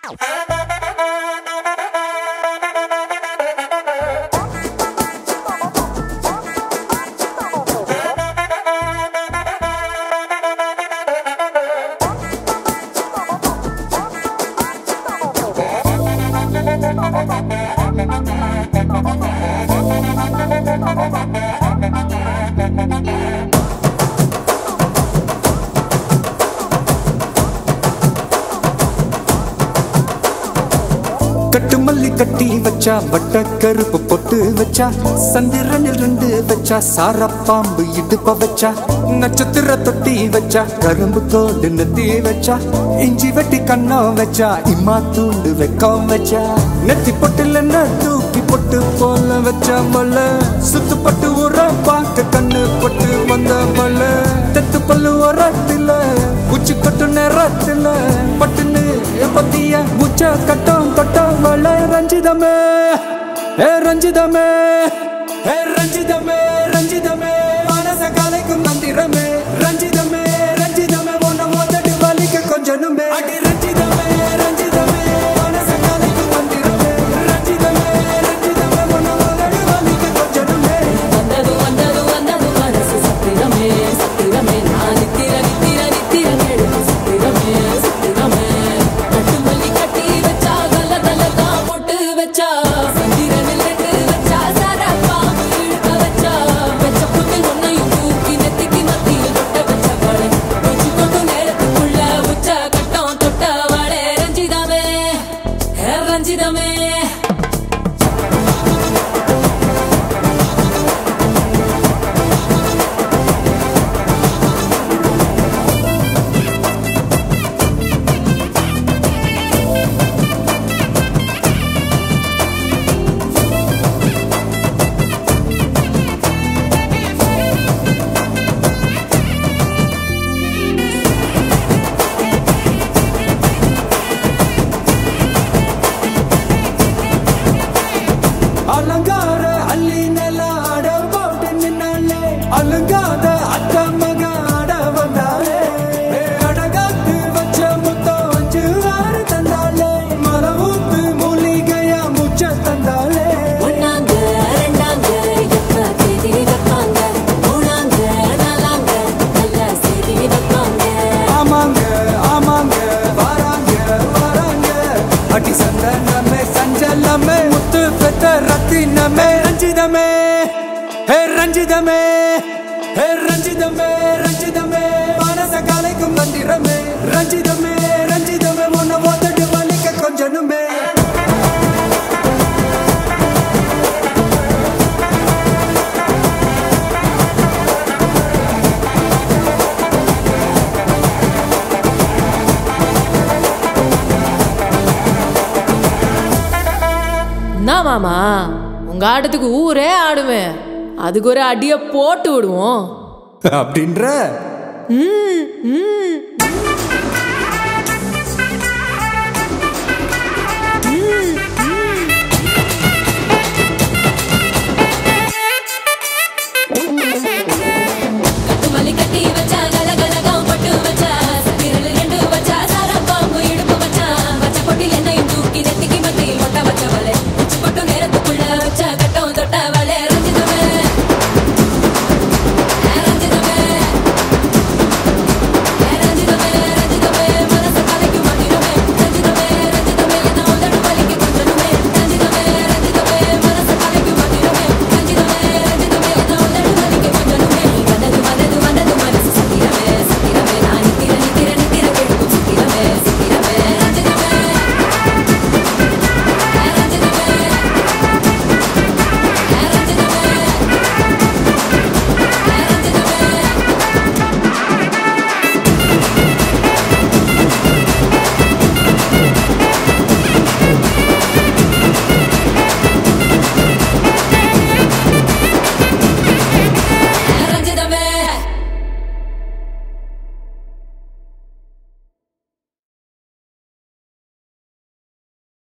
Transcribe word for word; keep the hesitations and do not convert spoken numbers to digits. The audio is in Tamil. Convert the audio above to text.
கட்டு மல்லி கட்டி வச்சா வட்ட கருப்பு பொட்டு வச்சா சந்திரனில் ரெண்டு வச்சா சார பாம்பு இடுப்ப வச்சா நட்சத்திர தொட்டி வச்சா கரும்பு தோடு நெத்தி வச்சா இஞ்சி வெட்டி கண்ணம் வச்சா இம்மா தூண்டு வெக்கம் வச்சா நெத்தி பொட்டுல தூக்கி பொட்டு போல வச்சா மொல்ல சுத்து பட்டு உர பார்க்க கண்ணு பொட்டு வந்த மொல்ல தெத்து பல்லு உரத்துல உச்சி கொட்டு நேரத்துல பட்டுன்னு பத்திய உச்ச கட்டம் தொட்டம் வள ரஞ்சிதமே ஏ ரஞ்சிதமே ஏ ரஞ்சிதமே ரஞ்சிதமே மனச கலைக்கும் மந்திரமே ரஞ்சிதமே ரஞ்சிதமே ஒன்ன மோதட்டு வலிக்க கொஞ்சனுமே அடி ரஞ்சிதமே ரஞ்சிதமே மனச கலைக்கும் மந்திரமே ரஞ்சிதமே ரஞ்சிதமே ஒன்ன மோதட்டு வலிக்க கொஞ்சனுமே வந்தது வந்தது வந்தது மனசு சத்திரமே சத்திரமே நான் நித்திர நித்திர நித்திர கேடு சத்திரமே சத்திரமே கட்டு மல்லி கட்டி வச்சா கல்ல கல்ல தான் போட்டு வச்சா சந்திரனில் ரெண்டு வச்சா சாரா பாம்பு இழுக்க வச்சா வெச்ச புட்டு ஒன்னையும் தூக்கி நெத்திக்கு மத்தியில் தொட்ட வச்ச வாழை கொஞ்சு கொண்டு நேரத்துக்குள்ள உச்ச கட்டம் தொட்ட வாழை ரஞ்சிதமே ஹே ரஞ்சிதமே அலங்கார அள்ளி நில ஆட போட்டு நின்னாலே அலங்காத அத்த மக ஆட வந்தாலே அடகாத்து வச்ச முத்தம் அஞ்சு ஆறு தந்தாலே மரவூத்து மூலிகையா முச்ச தந்தாலே ஒன்னாங்க ரெண்டாங்க எப்ப தேதி வைப்பாங்க மூணாங்க நாலாங்க நல்ல செய்தி வைப்பாங்க ஆமாங்க ஆமாங்க வராங்க வராங்க அடி சந்தனமே சஞ்சலமே முத்து பெத்த ரத்தினமே ரஞ்சிதமே ஹே ரஞ்சிதமே ஹே ரஞ்சிதமே ரஞ்சிதமே மனச கலைக்கும் மந்திரமே ரஞ்சிதமே ரஞ்சிதமே உன்ன ஓதட்டு வலிக்க கொஞ்சனுமே என்ன மாமா உங்க ஆட்டத்துக்கு ஊரே ஆடுவேன் அதுக்கு ஒரு அடிய போட்டு விடுவோம் அப்படின்ற ம் ம்